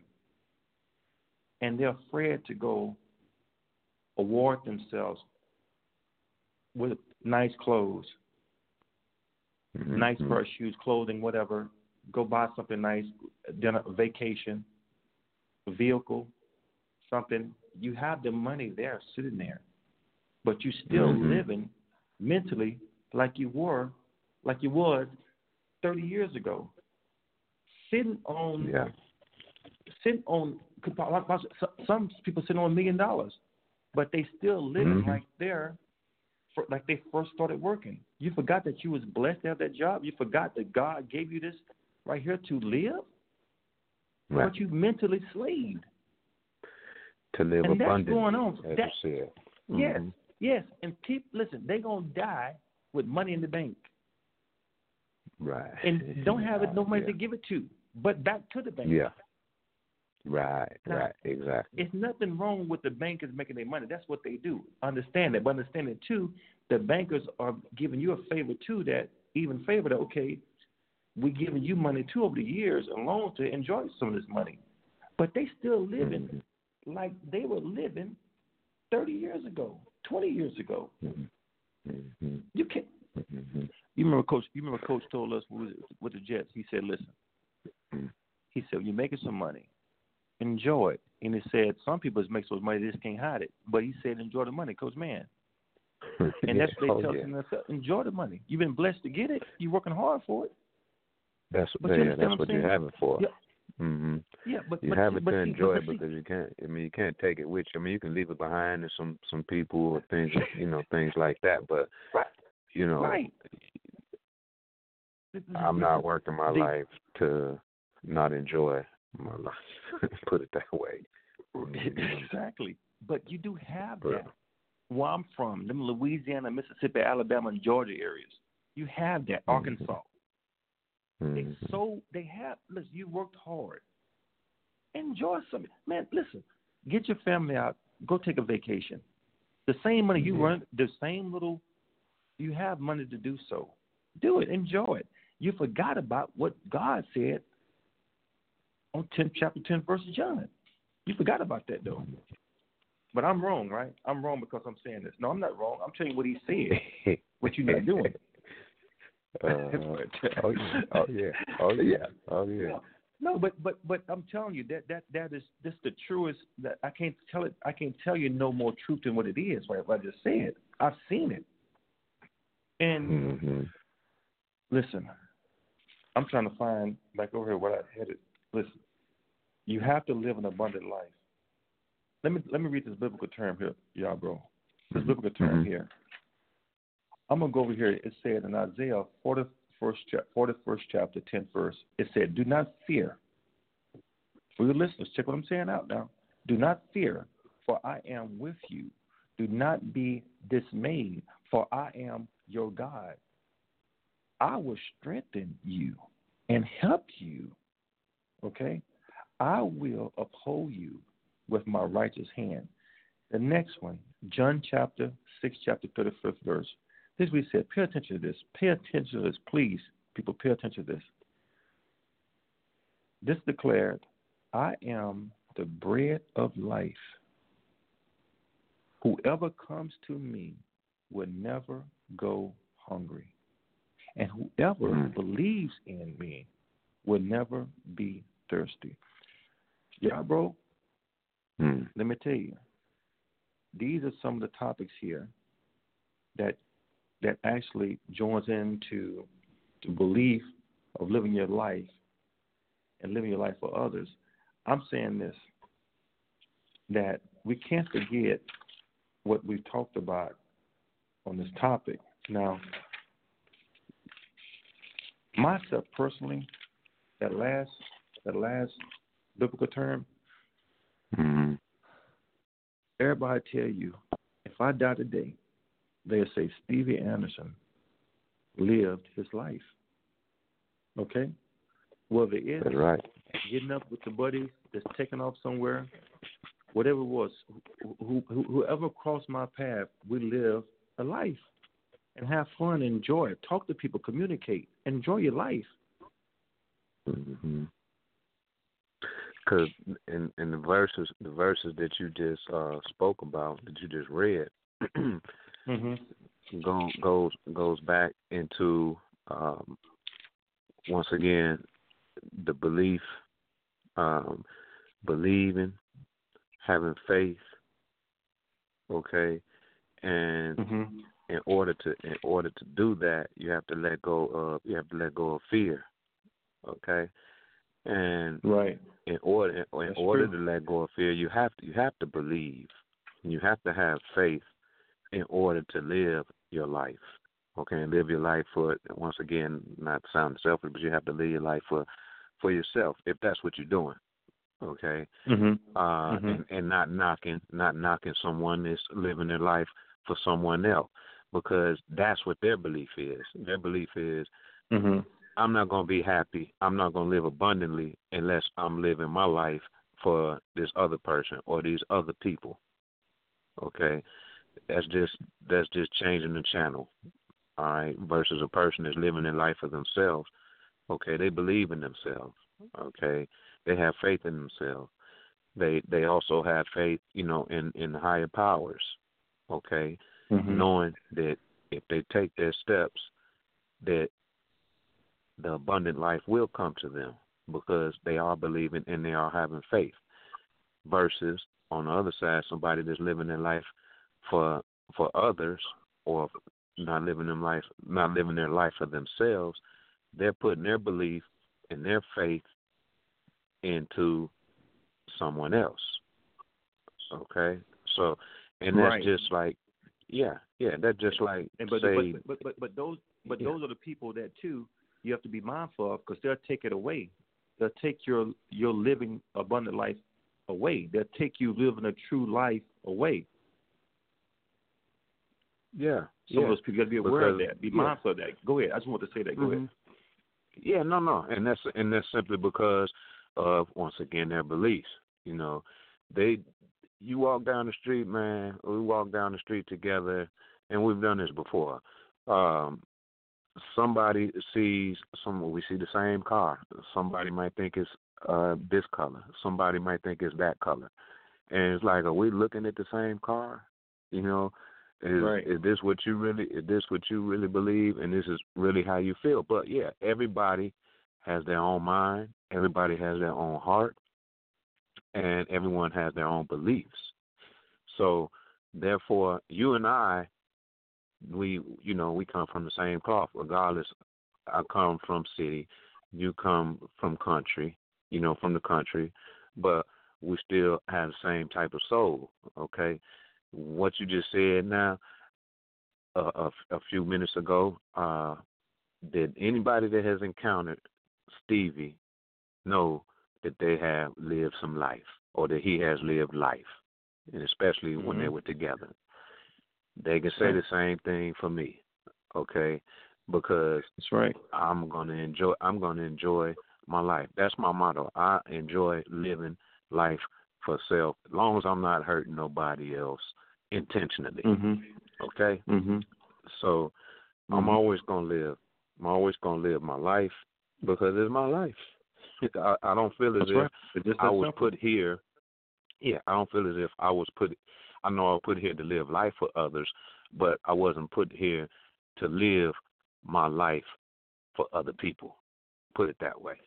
and they're afraid to go award themselves with nice clothes, mm-hmm. nice pair of shoes, clothing, whatever. Go buy something nice, dinner, vacation, a vehicle, something. You have the money there sitting there, but you still mm-hmm. living mentally like you were, like you was thirty years ago. Sitting on, yeah. sitting on. Some people sitting on a million dollars, but they still living mm-hmm. like they're, like they first started working. You forgot that you was blessed to have that job. You forgot that God gave you this right here to live, right. but you mentally slaved. To live and abundantly, that's going on. as That, you said. Mm-hmm. Yes, yes. And people, listen, they're going to die with money in the bank. Right. And don't have it, no money yeah. to give it to, but back to the bank. Yeah. Right, now, right, exactly. It's nothing wrong with the bankers making their money. That's what they do. Understand that. But understand it, too, the bankers are giving you a favor, too, that even favor that, okay, we're giving you money, too, over the years and loans to enjoy some of this money. But they still living mm-hmm. like they were living thirty years ago, twenty years ago. Mm-hmm. Mm-hmm. You can't. Mm-hmm. You remember, Coach? You remember, Coach told us with the Jets. He said, "Listen," mm-hmm. he said, "You're making some money, enjoy it." And he said, "Some people just make so much money they just can't hide it." But he said, "Enjoy the money, Coach Man." And yeah. that's what they oh, tell yeah. them. Enjoy the money. You've been blessed to get it. You're working hard for it. That's but yeah, you that's what, what you're having for. Yeah. Mm-hmm. Yeah, but you but, have it but, to see, enjoy but, it see, because you can't. I mean, you can't take it with you. I mean, you can leave it behind and some some people or things, you know, things like that. But right. you know, right. I'm not working my they, life to not enjoy my life. Put it that way. Exactly. But you do have But, that. Where I'm from, them Louisiana, Mississippi, Alabama, and Georgia areas, you have that. Arkansas. mm-hmm. They so they have. Listen, you worked hard. Enjoy some. Man, listen. Get your family out. Go take a vacation. The same money you Yeah. run, the same little. You have money to do so. Do it. Enjoy it. You forgot about what God said on ten, chapter ten, verse John. You forgot about that though. But I'm wrong, right? I'm wrong because I'm saying this. No, I'm not wrong. I'm telling you what he said. What you're not doing. Uh, oh yeah, oh yeah, oh yeah, oh yeah. No, no, but but but I'm telling you that that that is this the truest. That I can't tell it. I can't tell you no more truth than what it is. Right? What I just said. I've seen it. And Mm-hmm. listen, I'm trying to find back over here what I had it. Listen, you have to live an abundant life. Let me let me read this biblical term here, y'all, bro. This biblical term mm-hmm. here. I'm gonna go over here. It said in Isaiah forty-first, forty-first chapter, tenth verse. It said, "Do not fear." For your listeners, check what I'm saying out now. Do not fear, for I am with you. Do not be dismayed, for I am your God. I will strengthen you and help you. Okay? I will uphold you with my righteous hand. The next one, John chapter six, chapter thirty-fifth verse. This we said, pay attention to this. Pay attention to this, please. People, pay attention to this. This declared, I am the bread of life. Whoever comes to me will never go hungry. And whoever mm. believes in me will never be thirsty. Yeah, bro. Mm. Let me tell you, these are some of the topics here that that actually joins into the belief of living your life and living your life for others. I'm saying this, that we can't forget what we've talked about on this topic. Now, myself personally, that last that last biblical term, mm-hmm. everybody tell you, if I die today, they'll say Stevie Anderson lived his life. Okay? Whether it's That's right. getting up with the buddies that's taking off somewhere, whatever it was, who, who, whoever crossed my path, we live a life and have fun, enjoy it, talk to people, communicate, enjoy your life. Mm-hmm. Because in, in the verses, the verses that you just uh, spoke about, that you just read, mm-hmm. go, goes goes back into um, once again the belief, um, believing, having faith. Okay, and mm-hmm. in order to in order to do that, you have to let go of you have to let go of fear. Okay, and right. In order, in That's order true. to let go of fear, you have to you have to believe, you have to have faith in order to live your life. Okay, and live your life for, once again, not to sound selfish, but you have to live your life for, for yourself if that's what you're doing. Okay, mm-hmm. Uh, mm-hmm. and and not knocking not knocking someone that's living their life for someone else, because that's what their belief is. Their belief is. Mm-hmm. I'm not going to be happy. I'm not going to live abundantly unless I'm living my life for this other person or these other people. Okay, that's just that's just changing the channel. All right, versus a person that's living their life for themselves. Okay, they believe in themselves. Okay, they have faith in themselves. They they also have faith, you know, in in the higher powers. Okay, mm-hmm. knowing that if they take their steps, that the abundant life will come to them because they are believing and they are having faith. Versus on the other side, somebody that's living their life for for others or not living them life, not living their life for themselves. They're putting their belief and their faith into someone else. Okay, so and that's right. just like, yeah, yeah, that's just like and but, say, but, but but but those but yeah. those are the people that too. you have to be mindful of because they'll take it away. They'll take your your living abundant life away. They'll take you living a true life away. Yeah. Some yeah. of those people got to be aware because, of that. Be yeah. mindful of that. Go ahead. I just want to say that. Go mm-hmm. ahead. Yeah, no, no, and that's and that's simply because of once again their beliefs. You know, they you walk down the street, man. We walk down the street together, and we've done this before. Um, somebody sees some. We see the same car. Somebody might think it's uh, this color. Somebody might think it's that color, and it's like, are we looking at the same car? You know. Is, right. is this what you really? Is this what you really believe? And this is really how you feel? But yeah, everybody has their own mind. Everybody has their own heart, and everyone has their own beliefs. So, therefore, you and I, we, you know, we come from the same cloth. Regardless, I come from city, you come from country, you know, from the country, but we still have the same type of soul. Okay. What you just said now, uh, a, a few minutes ago, uh, did anybody that has encountered Stevie know that they have lived some life or that he has lived life, and especially mm-hmm. when they were together? They can say the same thing for me, okay? Because that's right. I'm gonna enjoy. I'm gonna enjoy my life. That's my motto. I enjoy living life for self, as long as I'm not hurting nobody else intentionally. Mm-hmm. Okay. Mm-hmm. So mm-hmm. I'm always gonna live. I'm always gonna live my life because it's my life. I, I don't feel as That's if right. I was simple. put here. Yeah, I don't feel as if I was put. I know I was put here to live life for others, but I wasn't put here to live my life for other people. Put it that way.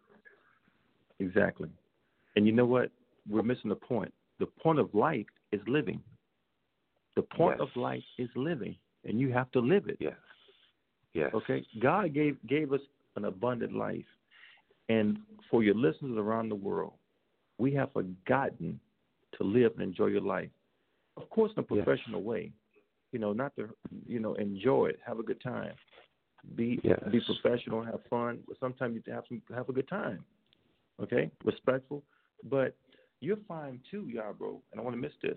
Exactly. And you know what? We're missing the point. The point of life is living. The point yes. of life is living, and you have to live it. Yes. Yes. Okay? God gave gave us an abundant life. And for your listeners around the world, we have forgotten to live and enjoy your life. Of course, in a professional yes. way. You know, not to, you know, enjoy it, have a good time. Be yes. be professional, have fun, but sometimes you have to have a good time. Okay? Respectful. But you'll find, too, y'all, bro, and I want to miss this.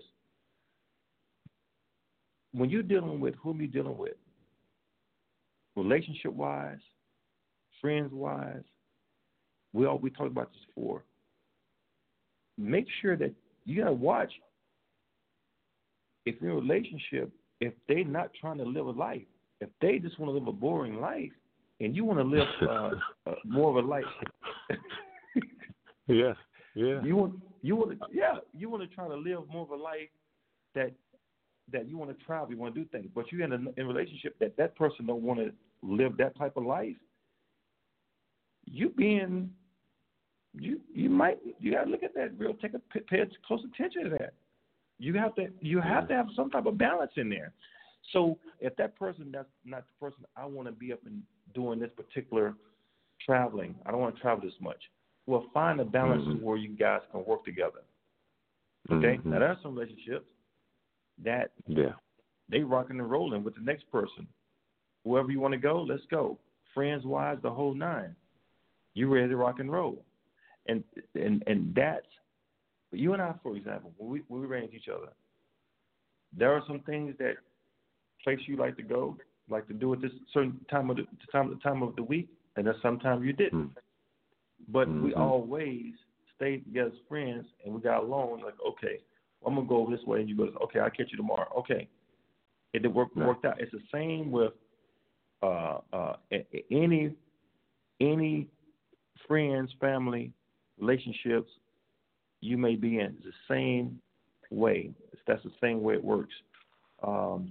When you're dealing with whom you're dealing with, relationship-wise, friends-wise, we all we talked about this before. Make sure that you gotta watch if you're in a relationship, if they're not trying to live a life, if they just want to live a boring life, and you want to live uh, uh, more of a life. yeah, yeah. You want you want to yeah you want to try to live more of a life that that you want to travel, you want to do things, but you're in a, in a relationship that that person don't want to live that type of life. You being you you might you got to look at that real take a pay close attention to that. You have to you have to have some type of balance in there. So if that person that's not the person I want to be up and doing this particular traveling, I don't want to travel this much. Well, find a balance mm-hmm. where you guys can work together. Okay. Mm-hmm. Now there are some relationships that yeah they rocking and rolling with the next person. Wherever you want to go, let's go. Friends wise, the whole nine. You ready to rock and roll, and and and that's you and I, for example, when we when we ran into each other. There are some things that place you like to go, like to do at this certain time of the time the time of the week, and then sometimes you didn't. mm-hmm. But mm-hmm. we always stayed together as friends, and we got along. Like, okay, well, I'm gonna go this way, and you go, okay, I'll catch you tomorrow. Okay, it did work right. worked out. It's the same with uh, uh, any any friends, family, relationships you may be in. It's the same way. That's the same way it works. Um,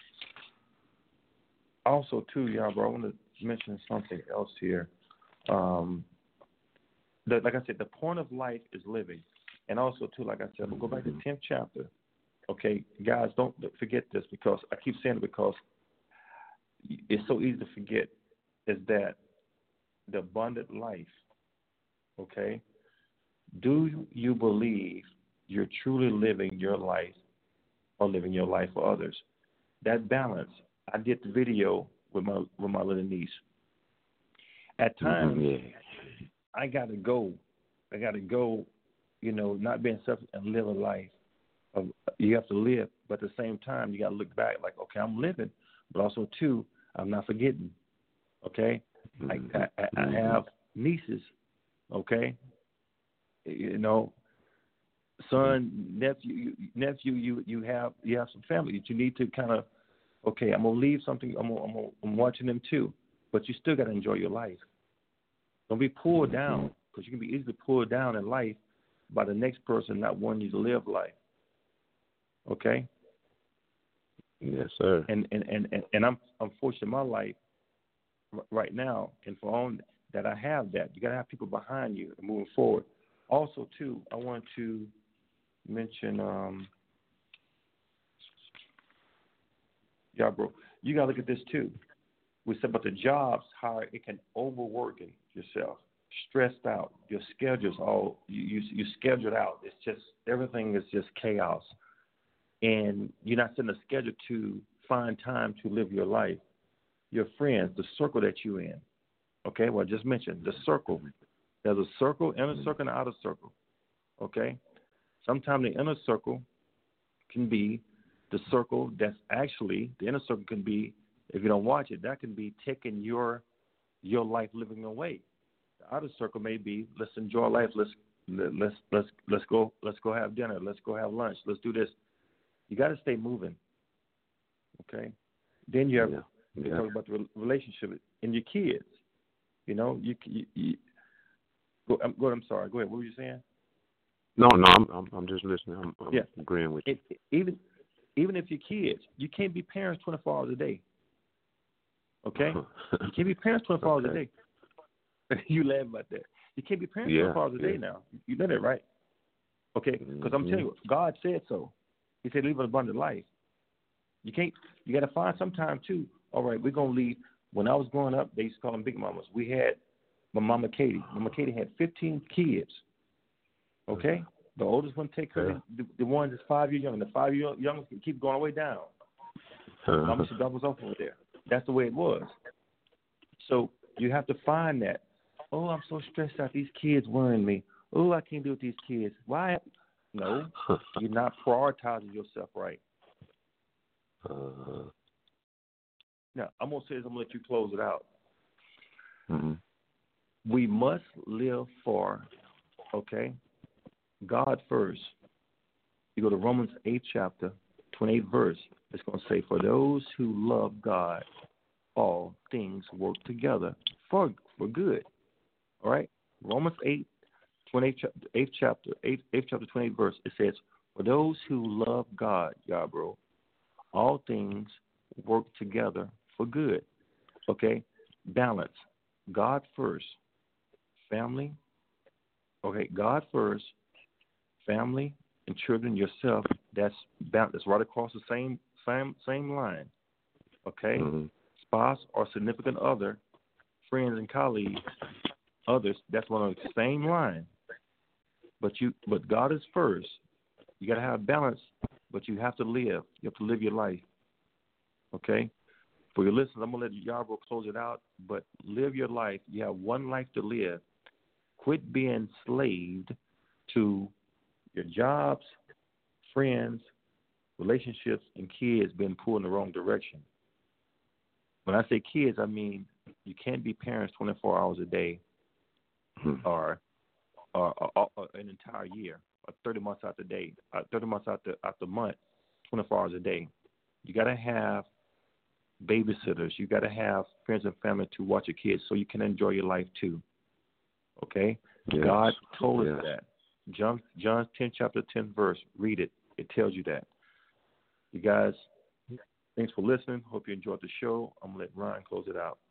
also, too, y'all, bro, I want to mention something else here. Um, the, like I said, the point of life is living. And also, too, like I said, we'll go back to the tenth chapter. Okay, guys, don't forget this because I keep saying it because it's so easy to forget, is that the abundant life, okay, do you believe you're truly living your life or living your life for others? That balance. I did the video with my with my little niece, At times, mm-hmm, yeah. I got to go. I got to go, you know, not being selfish and live a life. Of, you have to live, but at the same time, you got to look back like, okay, I'm living, but also, too, I'm not forgetting, okay? Mm-hmm. I, I, I have nieces, okay? You know, son, nephew, you, nephew, you you have you have some family that you need to kind of, okay, I'm gonna leave something. I'm gonna, I'm, gonna, I'm watching them too, but you still got to enjoy your life. Don't be pulled down, because you can be easily pulled down in life by the next person not wanting you to live life. Okay. Yes, sir. And and and and, and I'm I'm fortunate in my life right now, and for all that I have that, you got to have people behind you and moving forward. Also, too, I want to mention, um, yeah, bro, you got to look at this, too. We said about the jobs, how it can overwork yourself, stressed out. Your schedule's all, you, you, you scheduled out. It's just, everything is just chaos. And you're not setting a schedule to find time to live your life. Your friends, the circle that you're in. Okay, well, I just mentioned the circle. There's a circle, inner circle, and outer circle. Okay? Sometimes the inner circle can be the circle that's actually, the inner circle can be, if you don't watch it, that can be taking your your life living away. The outer circle may be, let's enjoy life, let's let's let's let's go let's go have dinner, let's go have lunch, let's do this. You got to stay moving. Okay? Then you have yeah. you Yeah. talk about the relationship and your kids. You know, you, you, you Go, I'm, go, I'm sorry. Go ahead. What were you saying? No, no, I'm I'm, I'm just listening. I'm, I'm yeah. agreeing with you. It, even even if your kids, you can't be parents twenty-four hours a day. Okay? You can't be parents twenty-four okay. hours a day. You laugh about that. You can't be parents yeah, twenty-four hours a yeah. day now. You know that, right? Okay? Because mm-hmm. I'm telling you, God said so. He said, "Leave an abundant life." You can't. You got to find some time too. All right, we're gonna leave. When I was growing up, they used to call them big mamas. We had my Mama Katie. Mama Katie had fifteen kids. Okay? The oldest one take her, yeah. the, the one that's five years young. The five years young can keep going way down. Mama, she doubles up over there. That's the way it was. So you have to find that. Oh, I'm so stressed out. These kids worrying me. Oh, I can't deal with these kids. Why? No, you're not prioritizing yourself right. Uh, Now, I'm going to say this. I'm going to let you close it out. mm-hmm. We must live for, okay, God first. You go to Romans eighth chapter, twenty-eighth verse. It's going to say, for those who love God, all things work together for for good. All right? Romans eight, twenty-eighth chapter, eighth, eighth chapter, twenty-eighth verse. It says, for those who love God, Yabro, all things work together for good. Okay? Balance. God first. Family, okay, God first, family and children, yourself, that's that's right across the same same same line. Okay? Mm-hmm. Spouse or significant other, friends and colleagues, others, that's one of the same line. But you but God is first. You gotta have balance, but you have to live. You have to live your life. Okay? For your listeners, I'm gonna let Yarbrough close it out, but live your life. You have one life to live. Quit being enslaved to your jobs, friends, relationships, and kids being pulled in the wrong direction. When I say kids, I mean you can't be parents twenty-four hours a day or, or, or, or an entire year or thirty months out the day, uh, thirty months out the, out the month, twenty-four hours a day. You got to have babysitters. You got to have friends and family to watch your kids so you can enjoy your life too. Okay? Yes. God told yes. us that. John John ten, chapter ten, verse. Read it. It tells you that. You guys, thanks for listening. Hope you enjoyed the show. I'm going to let Ryan close it out.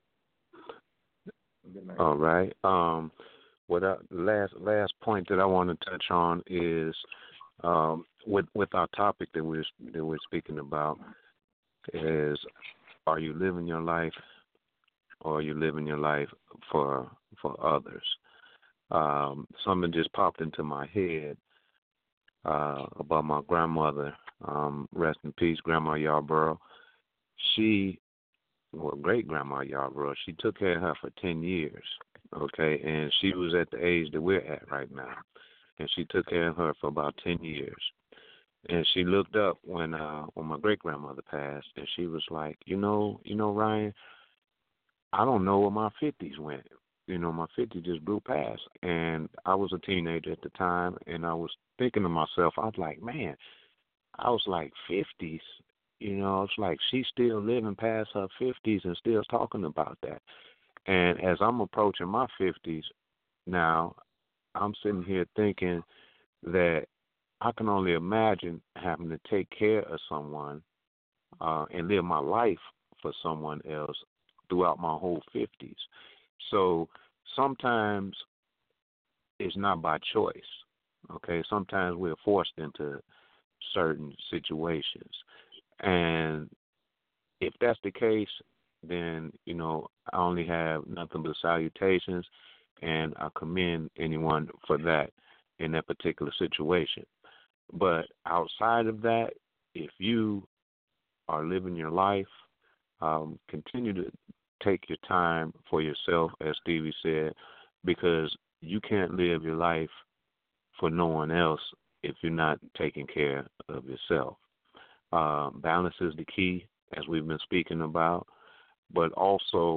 Good night. All right. Um, what I, last last point that I want to touch on is um, with with our topic that we're that we're speaking about is, are you living your life, or are you living your life for for others? Um, something just popped into my head uh, about my grandmother. Um, rest in peace, Grandma Yarborough. She well, great grandma Yarborough, she took care of her for ten years, okay, and she was at the age that we're at right now, and she took care of her for about ten years. And she looked up when uh, when my great grandmother passed, and she was like, you know, you know, Ryan, I don't know where my fifties went. You know, my fifties just blew past, and I was a teenager at the time, and I was thinking to myself, I was like, man, I was like fifties. You know, it's like she's still living past her fifties and still talking about that. And as I'm approaching my fifties now, I'm sitting here thinking that I can only imagine having to take care of someone uh, and live my life for someone else throughout my whole fifties. So sometimes it's not by choice, okay? Sometimes we're forced into certain situations. And if that's the case, then, you know, I only have nothing but salutations, and I commend anyone for that in that particular situation. But outside of that, if you are living your life, um, continue to take your time for yourself, as Stevie said, because you can't live your life for no one else if you're not taking care of yourself. Uh, balance is the key, as we've been speaking about, but also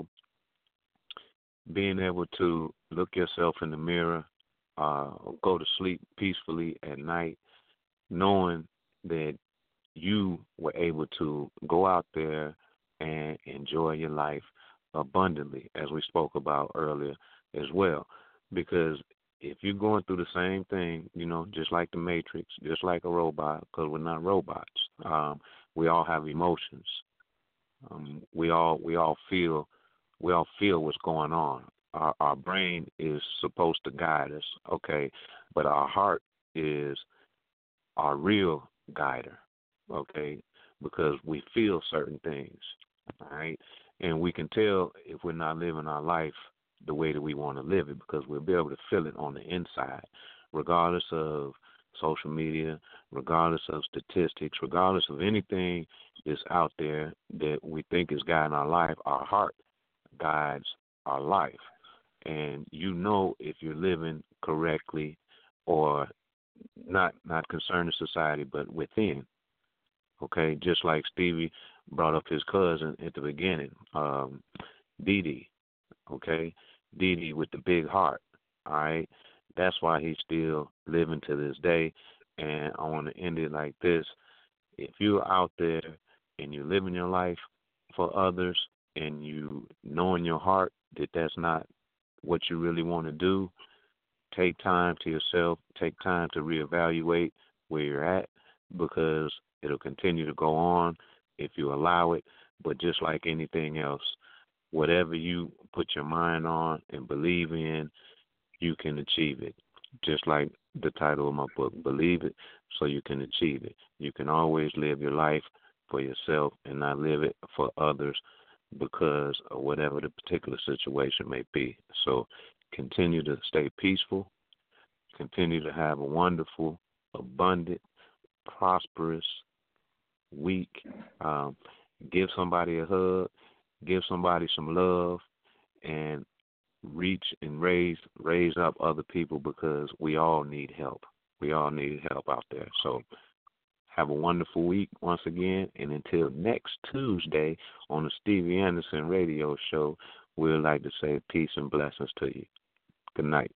being able to look yourself in the mirror, uh, go to sleep peacefully at night, knowing that you were able to go out there and enjoy your life abundantly, as we spoke about earlier as well. Because if you're going through the same thing, you know, just like the Matrix, just like a robot, because we're not robots, um, we all have emotions. Um, we all we all feel we all feel what's going on. Our, our brain is supposed to guide us, okay, but our heart is our real guider, okay, because we feel certain things, all right, and we can tell if we're not living our life the way that we want to live it, because we'll be able to feel it on the inside, regardless of social media, regardless of statistics, regardless of anything that's out there that we think is guiding our life. Our heart guides our life, and you know if you're living correctly or not, not concerned with society, but within. Okay, just like Stevie brought up his cousin at the beginning, um, Dee Dee. Okay, Dee Dee with the big heart. All right, that's why he's still living to this day. And I want to end it like this: if you're out there and you're living your life for others, and you know in your heart that that's not what you really want to do, take time to yourself. Take time to reevaluate where you're at, because it'll continue to go on if you allow it. But just like anything else, whatever you put your mind on and believe in, you can achieve it. Just like the title of my book, Believe It So You Can Achieve It. You can always live your life for yourself and not live it for others because of whatever the particular situation may be. So continue to stay peaceful. Continue to have a wonderful, abundant, prosperous week. Um, give somebody a hug. Give somebody some love, and reach and raise raise up other people, because we all need help. We all need help out there. So have a wonderful week once again, and until next Tuesday on the Stevie Anderson Radio Show, we'd like to say peace and blessings to you. Good night.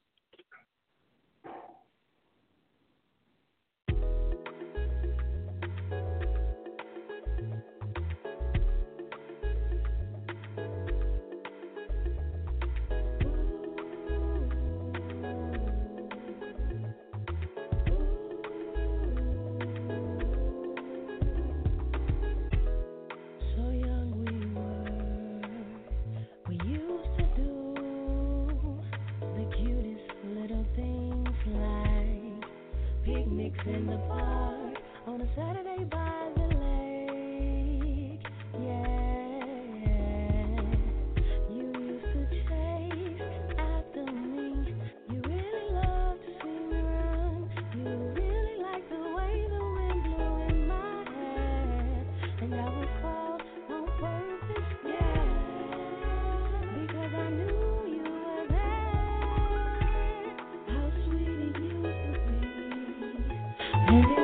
So young we were, we used to do the cutest little things like picnics in the park on a Saturday by the lake. Yeah, you used to chase after me. You really loved to see me run. You really liked the way the wind blew in my hair, and I would call on purpose. Yeah. Maybe